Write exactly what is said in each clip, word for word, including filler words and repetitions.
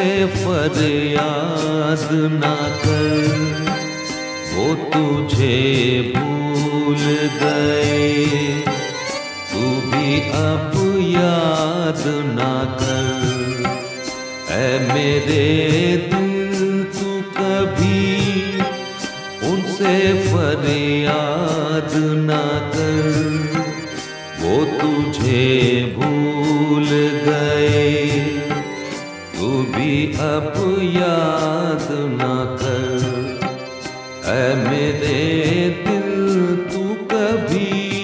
फरियाद ना कर, वो तुझे भूल गए, तू भी अब याद ना कर। ऐ मेरे दिल तू कभी उनसे फरियाद ना कर, वो तुझे भूल गए, तू भी अब याद ना कर। ऐ मेरे दिल तू कभी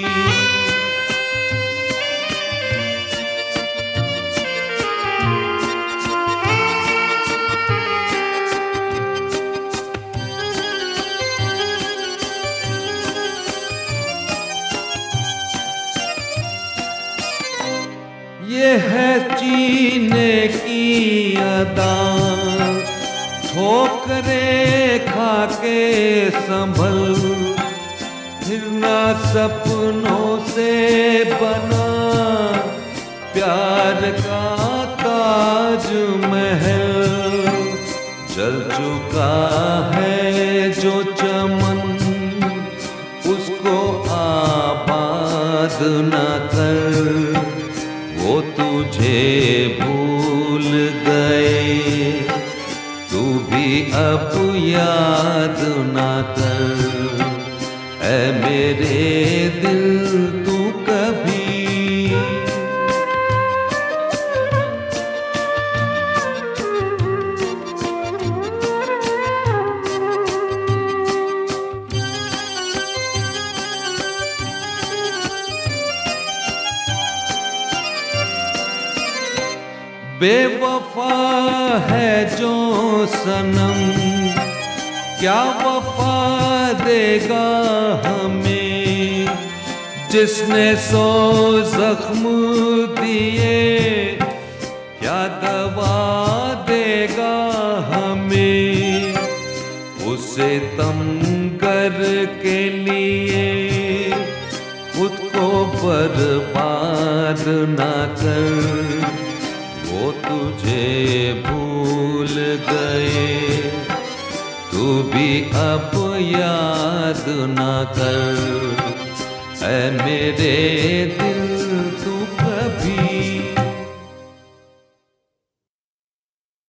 ये है जीने की अदा, ठोकरे खा के संभल, फिर ना सपनों से बना प्यार का ताज महल। जल चुका है जो चमन, उसको आबाद न कर, वो तुझे भूल गए, तू भी अब याद ना कर। ऐ मेरे दिल तू कभी बेवफा है जो सनम, क्या वफा देगा हमें, जिसने सौ जख्म दिए, क्या दवा देगा हमें। उसे तमगर के लिए खुद को बर्बाद ना कर, वो तुझे भूल गए, तू भी अब याद ना कर। ऐ मेरे दिल